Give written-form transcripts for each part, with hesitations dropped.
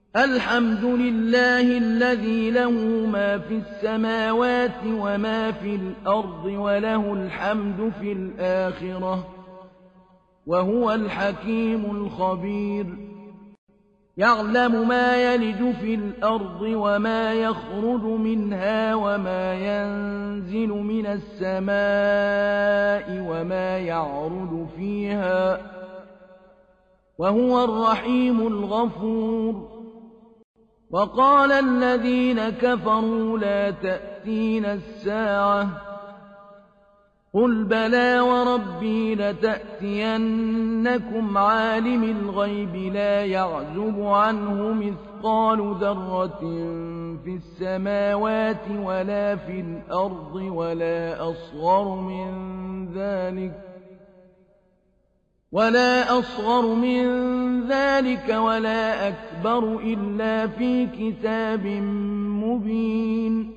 الحمد لله الذي له ما في السماوات وما في الأرض وله الحمد في الآخرة وهو الحكيم الخبير. يعلم ما يلج في الأرض وما يخرج منها وما ينزل من السماء وما يعرج فيها وهو الرحيم الغفور. وقال الذين كفروا لا تأتينا الساعة قل بلى وربي لتأتينكم عالم الغيب لا يعزب عنه مثقال ذرة في السماوات ولا في الأرض ولا أصغر من ذلك ولا أكبر إلا في كتاب مبين.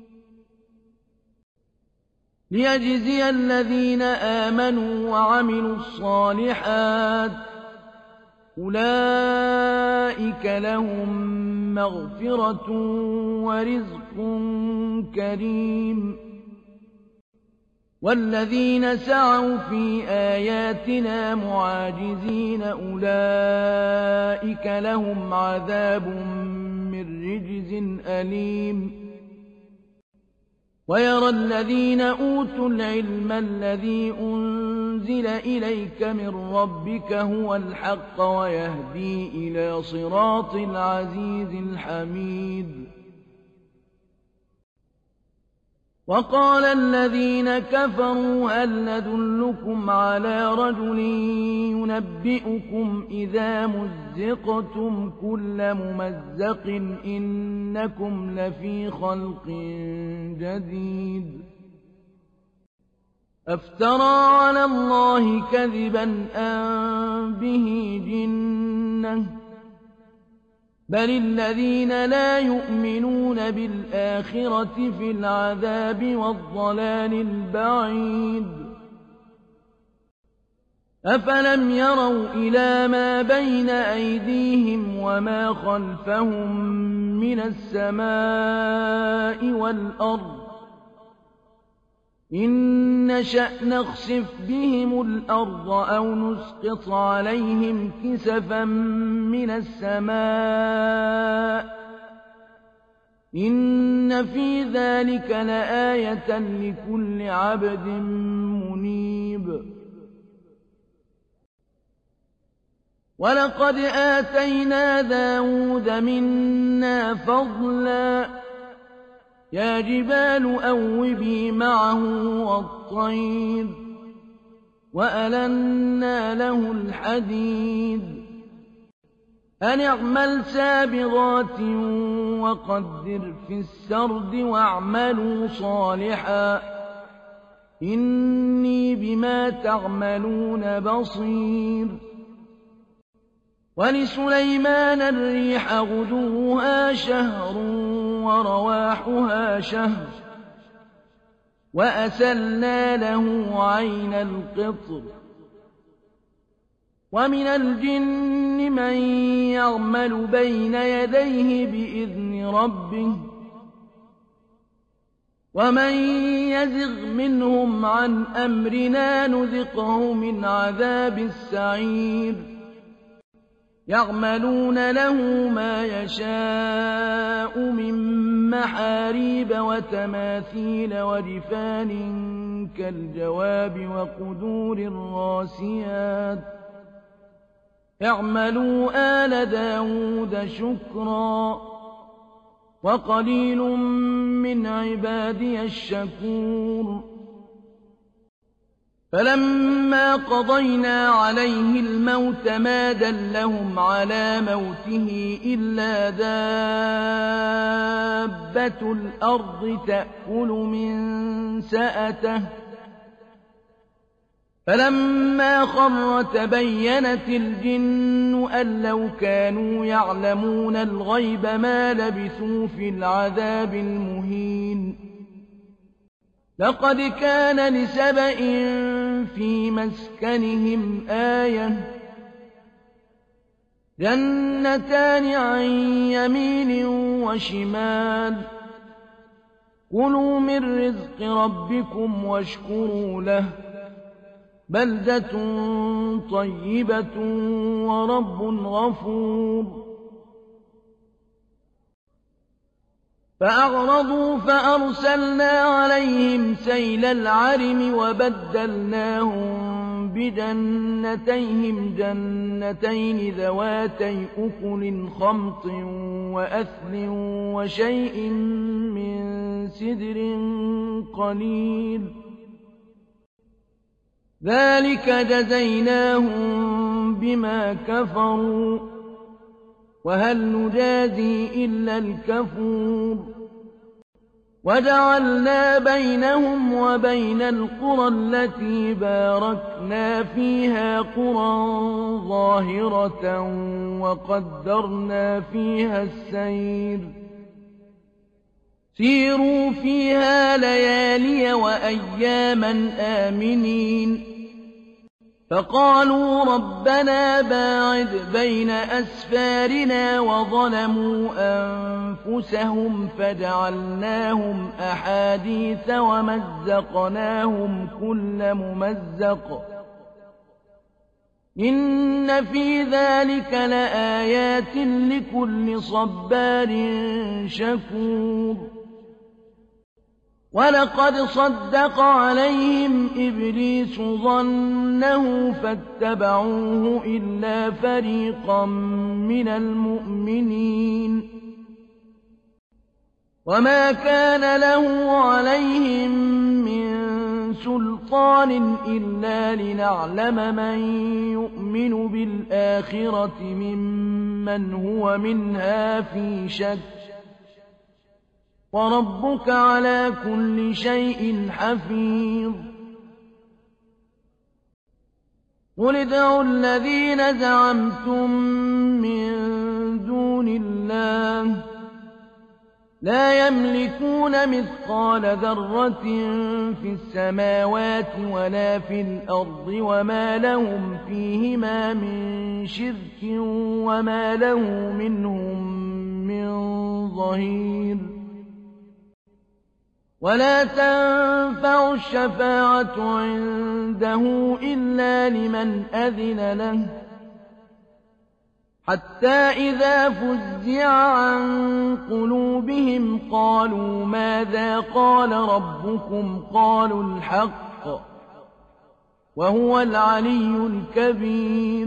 ليجزي الذين آمنوا وعملوا الصالحات أولئك لهم مغفرة ورزق كريم. والذين سعوا في آياتنا معاجزين أولئك لهم عذاب من رجز أليم. ويرى الذين أوتوا العلم الذي أنزل إليك من ربك هو الحق ويهدي إلى صراط العزيز الحميد. وقال الذين كفروا هل ندلكم على رجل ينبئكم إذا مزقتم كل ممزق إنكم لفي خلق جديد. أفترى على الله كذبا أم به جنة بل الذين لا يؤمنون بالآخرة في العذاب والضلال البعيد. أفلم يروا إلى ما بين أيديهم وما خلفهم من السماء والأرض إن نشأ نخسف بهم الأرض أو نسقط عليهم كسفا من السماء إن في ذلك لآية لكل عبد منيب. ولقد آتينا داود منا فضلا يا جبال أوبي معه والطير وألنا له الحديد أن اعمل سابغات وقدر في السرد واعملوا صالحا إني بما تعملون بصير. ولسليمان الريح غدوها شهر ورواحها شهر وأسلنا له عين القطر. ومن الجن من يعمل بين يديه بإذن ربه ومن يزغ منهم عن أمرنا نذقه من عذاب السعير. يعملون له ما يشاء من محاريب وتماثيل وجفان كالجواب وقدور الراسيات اعملوا آل داود شكرا وقليل من عبادي الشكور. فلما قضينا عليه الموت ما دلهم على موته إلا دابة الأرض تأكل من سأته فلما خر تبينت الجن أن لو كانوا يعلمون الغيب ما لبثوا في العذاب المهين. لقد كان لسبإ في مسكنهم آية جنتان عن يمين وشمال كلوا من رزق ربكم واشكروا له بلدة طيبة ورب غفور فأعرضوا فأرسلنا عليهم سيل العرم وبدلناهم بجنتيهم جنتين ذواتي أكل خمط وأثل وشيء من سدر قليل ذلك جزيناهم بما كفروا وهل نجازي إلا الكفور وجعلنا بينهم وبين القرى التي باركنا فيها قرى ظاهرة وقدرنا فيها السير سيروا فيها ليالي وأياما آمنين فقالوا ربنا باعد بين أسفارنا وظلموا أنفسهم فجعلناهم أحاديث ومزقناهم كل ممزق إن في ذلك لآيات لكل صبار شكور ولقد صدق عليهم إبليس ظنه فاتبعوه إلا فريقا من المؤمنين وما كان له عليهم من سلطان إلا لنعلم من يؤمن بالآخرة ممن هو منها في شك وربك على كل شيء حفيظ قل ادعوا الذين زعمتم من دون الله لا يملكون مثقال ذرة في السماوات ولا في الأرض وما لهم فيهما من شرك وما له منهم من ظهير ولا تنفع الشفاعة عنده إلا لمن أذن له حتى إذا فزع عن قلوبهم قالوا ماذا قال ربكم قالوا الحق وهو العلي الكبير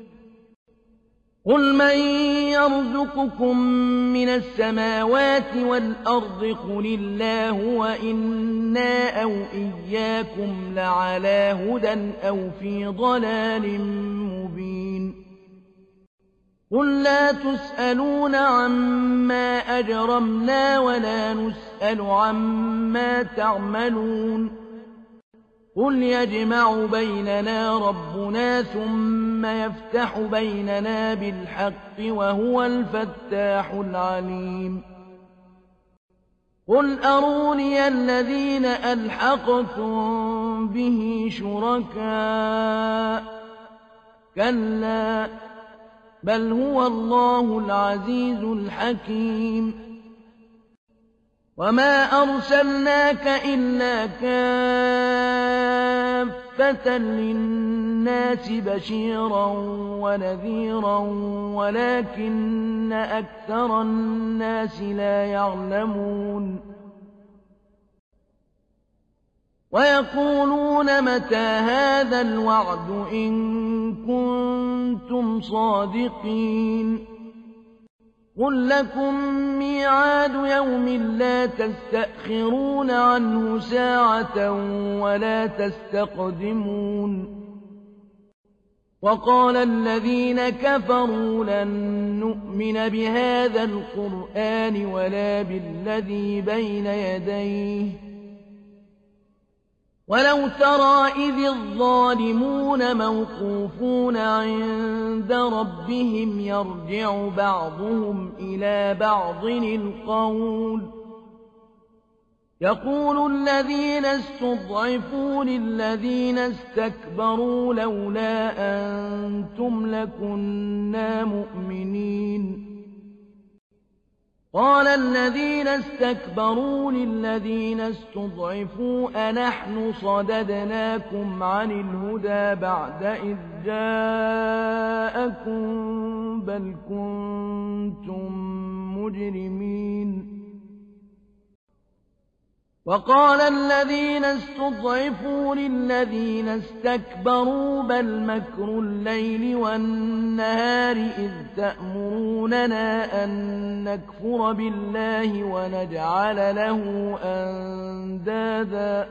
قل من يرزقكم من السماوات والأرض قل الله وإنا أو إياكم لعلى هدى أو في ضلال مبين قل لا تسألون عما أجرمنا ولا نسأل عما تعملون قل يجمع بيننا ربنا ثم يفتح بيننا بالحق وهو الفتاح العليم قل أروني الذين ألحقتم به شركاء كلا بل هو الله العزيز الحكيم وما أرسلناك إلا كافة للناس بشيرا ونذيرا ولكن أكثر الناس لا يعلمون ويقولون متى هذا الوعد إن كنتم صادقين قل لكم ميعاد يوم لا تستأخرون عنه ساعة ولا تستقدمون وقال الذين كفروا لن نؤمن بهذا القرآن ولا بالذي بين يديه ولو ترى إذ الظالمون موقوفون عند ربهم يرجع بعضهم إلى بعض القول يقول الذين استضعفوا للذين استكبروا لولا أنتم لكنا مؤمنين قال الذين استكبروا للذين استضعفوا أنحن صددناكم عن الهدى بعد إذ جاءكم بل كنتم مجرمين وقال الذين استضعفوا للذين استكبروا بل مكر الليل والنهار إذ تأمروننا أن نكفر بالله ونجعل له أندادا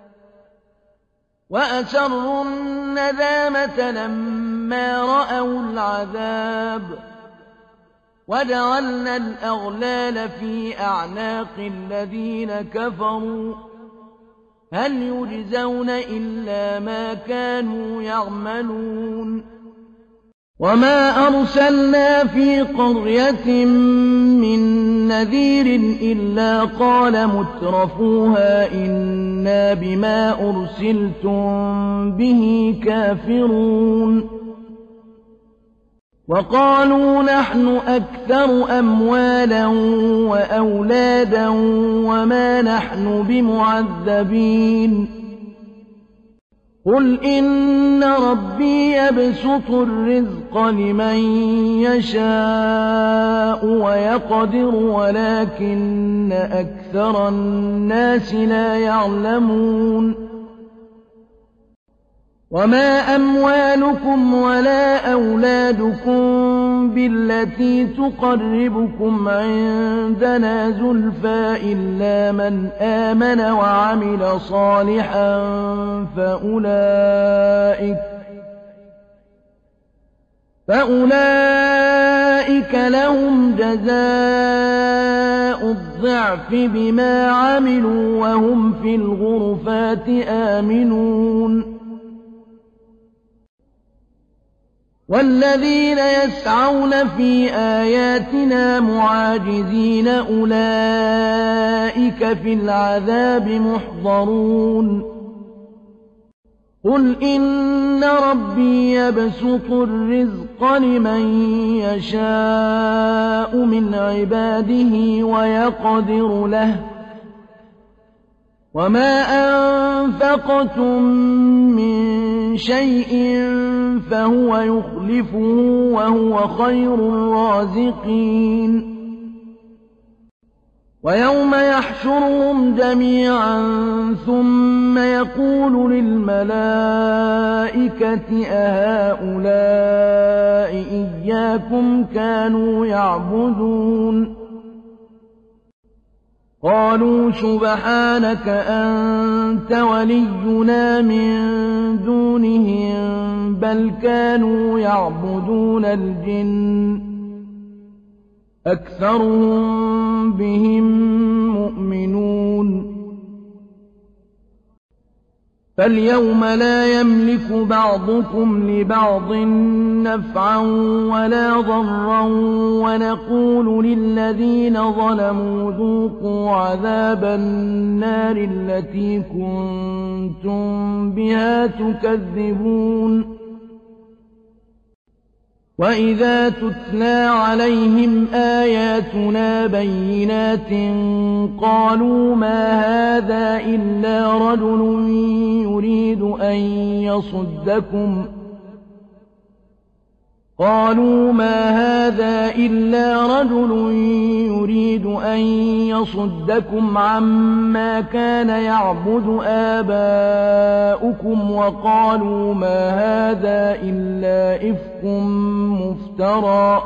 وأسروا الندامة لما رأوا العذاب وجعلنا الأغلال في أعناق الذين كفروا هل يجزون إلا ما كانوا يعملون وما أرسلنا في قرية من نذير إلا قال مترفوها إنا بما أرسلتم به كافرون وقالوا نحن أكثر أموالا وأولادا وما نحن بمعذبين قل إن ربي يبسط الرزق لمن يشاء ويقدر ولكن أكثر الناس لا يعلمون وما أموالكم ولا أولادكم بالتي تقربكم عندنا زلفى إلا من آمن وعمل صالحا فأولئك لهم جزاء الضعف بما عملوا وهم في الغرفات آمنون والذين يسعون في آياتنا معاجزين أولئك في العذاب محضرون قل إن ربي يبسط الرزق لمن يشاء من عباده ويقدر له وما أنفقتم من شيء فهو يخلفه وهو خير الرازقين ويوم يحشرهم جميعا ثم يقول للملائكة أهؤلاء إياكم كانوا يعبدون قالوا سبحانك أنت ولينا من دونهم بل كانوا يعبدون الجن أكثرهم بهم مؤمنون فاليوم لا يملك بعضكم لبعض نفعا ولا ضرا ونقول للذين ظلموا ذوقوا عذاب النار التي كنتم بها تكذبون وإذا تتلى عليهم آياتنا بينات قالوا ما هذا إلا رجل يريد أن يصدكم عما كان يعبد آباؤكم وقالوا ما هذا إلا إفك مفترى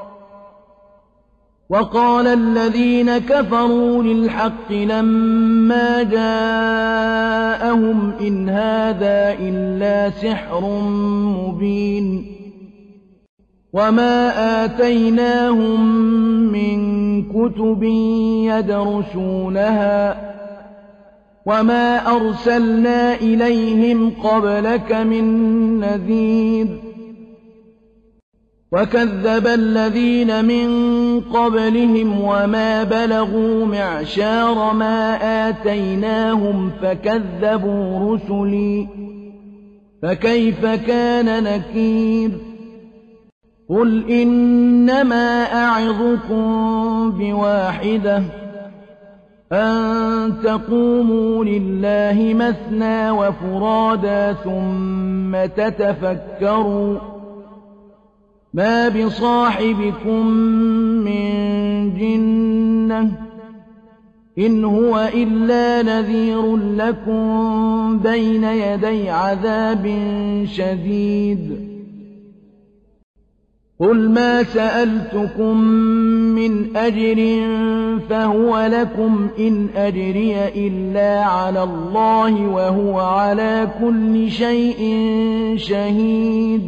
وقال الذين كفروا للحق لما جاءهم إن هذا إلا سحر مبين وما آتيناهم من كتب يدرسونها وما أرسلنا إليهم قبلك من نذير وكذب الذين من قبلهم وما بلغوا معشار ما آتيناهم فكذبوا رسلي فكيف كان نكير قل إنما أعظكم بواحدة أن تقوموا لله مثنى وفرادا ثم تتفكروا ما بصاحبكم من جنة إن هو إلا نذير لكم بين يدي عذاب شديد قل ما سألتكم من أجر فهو لكم إن أجري إلا على الله وهو على كل شيء شهيد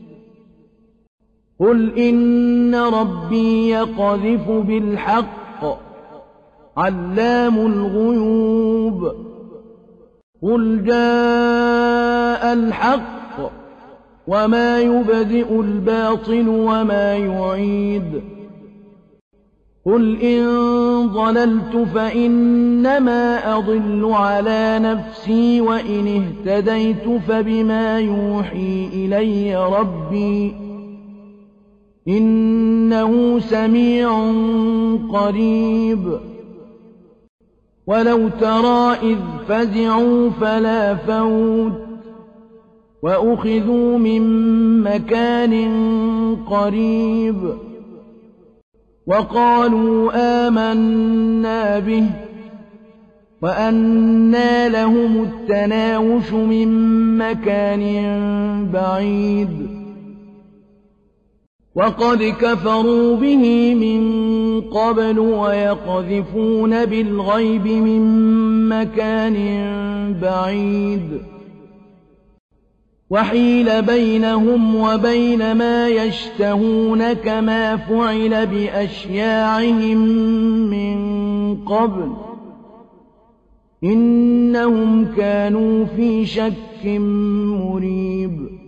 قل إن ربي يقذف بالحق علام الغيوب قل جاء الحق وما يبدئ الباطل وما يعيد قل إن ضللت فإنما أضل على نفسي وإن اهتديت فبما يوحي إلي ربي إنه سميع قريب ولو ترى إذ فزعوا فلا فوت وأخذوا من مكان قريب وقالوا آمنا به وأنى لهم التناوش من مكان بعيد وقد كفروا به من قبل ويقذفون بالغيب من مكان بعيد وحيل بينهم وبين ما يشتهون كما فعل بأشياعهم من قبل إنهم كانوا في شك مريب